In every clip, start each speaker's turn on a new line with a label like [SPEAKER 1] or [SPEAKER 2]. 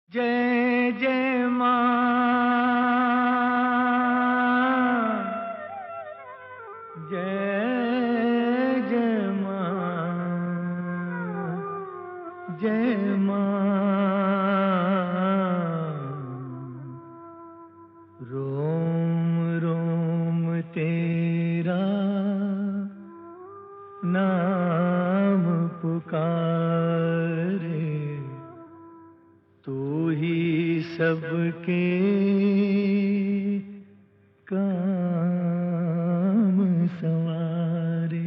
[SPEAKER 1] जय जय माँ, जय जय माँ, जय माँ। रोम रोम तेरा नाम पुकारे, तू ही सबके काम संवारे।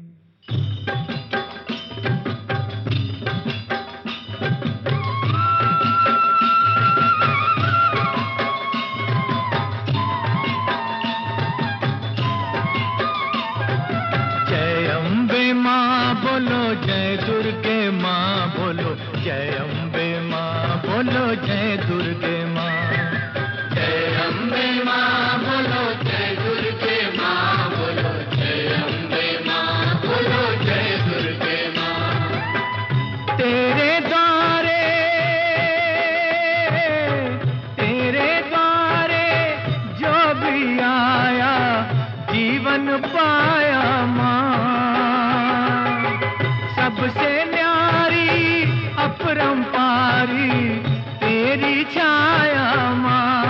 [SPEAKER 1] जय अम्बे माँ बोलो, जय दुर्गे माँ बोलो, जय अम्बे माँ बोलो, जय दुर्गे माँ। जय अम्बे माँ बोलो, जय दुर्गे माँ बोलो, जय अम्बे माँ बोलो, जय दुर्गे माँ। तेरे द्वारे जो भी आया जीवन पाया माँ। सबसे न्यारी अपरंपारी तेरी छाया माँ।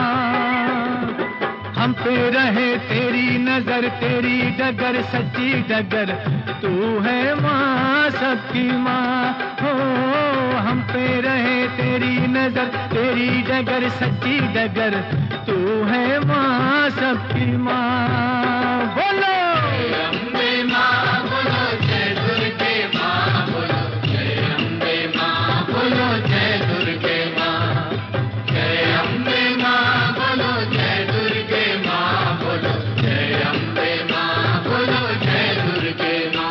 [SPEAKER 1] हम पे रहे तेरी नजर, तेरी डगर सच्ची डगर, तू है माँ सबकी माँ हो। हम पे रहे तेरी नजर, तेरी डगर सच्ची डगर, तू है माँ सबकी माँ। बोलो अम्बे माँ बोलो, जय दुर्गे माँ बोलो, जय अम्बे माँ बोलो, जय दुर्गे माँ। जय अम्बे माँ बोलो, जय दुर्गे माँ बोलो, जय अम्बे माँ बोलो, जय दुर्गे माँ।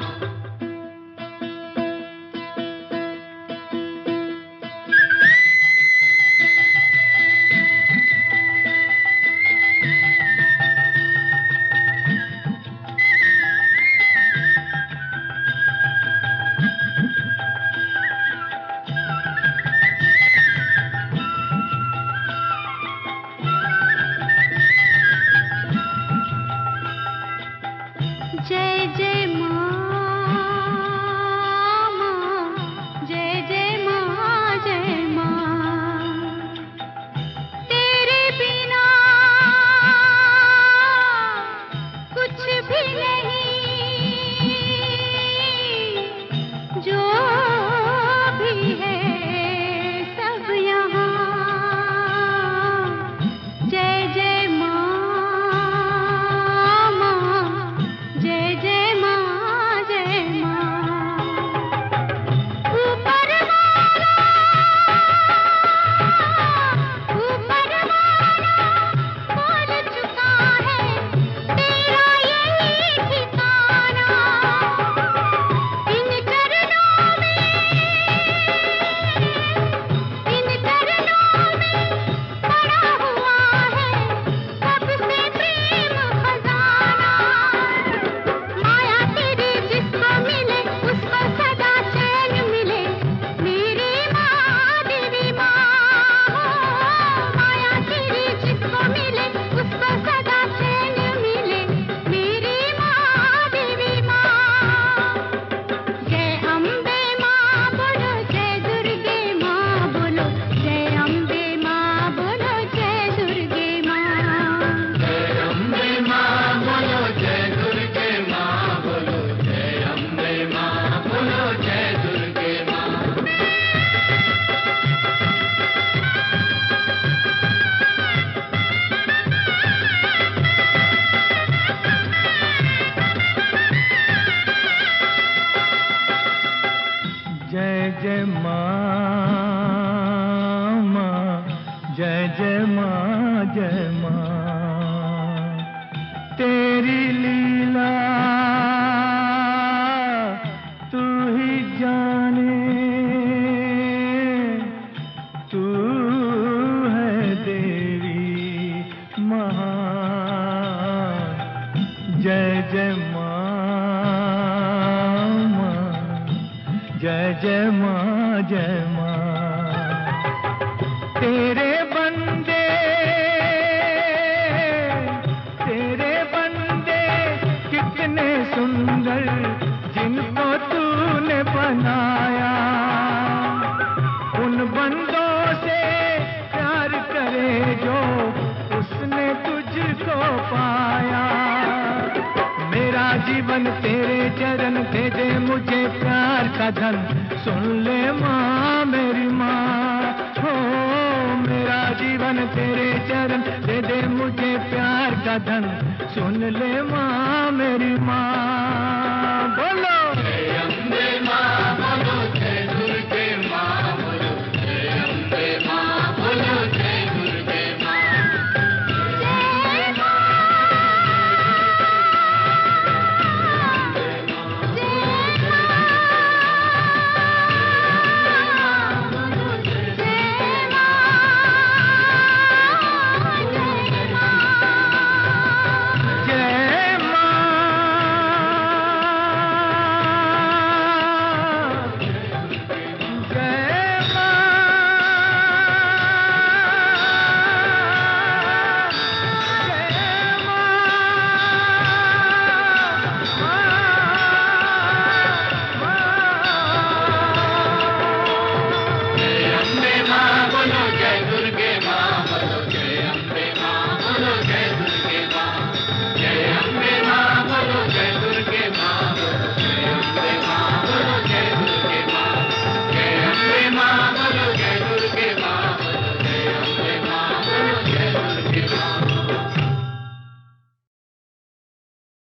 [SPEAKER 2] जय जय माँ, माँ, जय जय माँ, जय माँ। तेरे बिना कुछ भी नहीं, जो भी है सब यहाँ। जय जय माँ, माँ, जय जय माँ, जय माँ। ऊपर वाला बोल चुका है, तेरा यही ठिकाना। इन चरणों में पड़ा हुआ है कब से प्रेम खजाना। माया तेरी जिसको मिले उसको सदा चैन मिले, मेरी माँ देवी माँ हो। माया तेरी जिसको मिले उसको सदा चैन मिले, मेरी माँ देवी माँ। जय अम्बे माँ बोलो, जय दुर्गे माँ बोलो, जय अम्बे माँ बोलो, जय दुर्गे माँ।
[SPEAKER 1] जय अम्बे माँ बोलो, जय दुर्गे माँ बोलो, जय अम्बे माँ बोलो, जय दुर्गे माँ। जय जय माँ, माँ, जय जय माँ, जय माँ। तेरी लीला तू ही जाने, तू है देवी महान। जय जय माँ, माँ, जय जय माँ, जय माँ। तेरे बंदे कितने सुंदर जिनको तूने बनाया, उन बंदों से प्यार करे जो उसने तुझको पाया। मेरा जीवन तेरे चरण दे दे मुझे प्यार का धन, सुन ले माँ मेरी माँ हो। मेरा जीवन तेरे चरण दे दे मुझे प्यार का धन, सुन ले माँ मेरी माँ।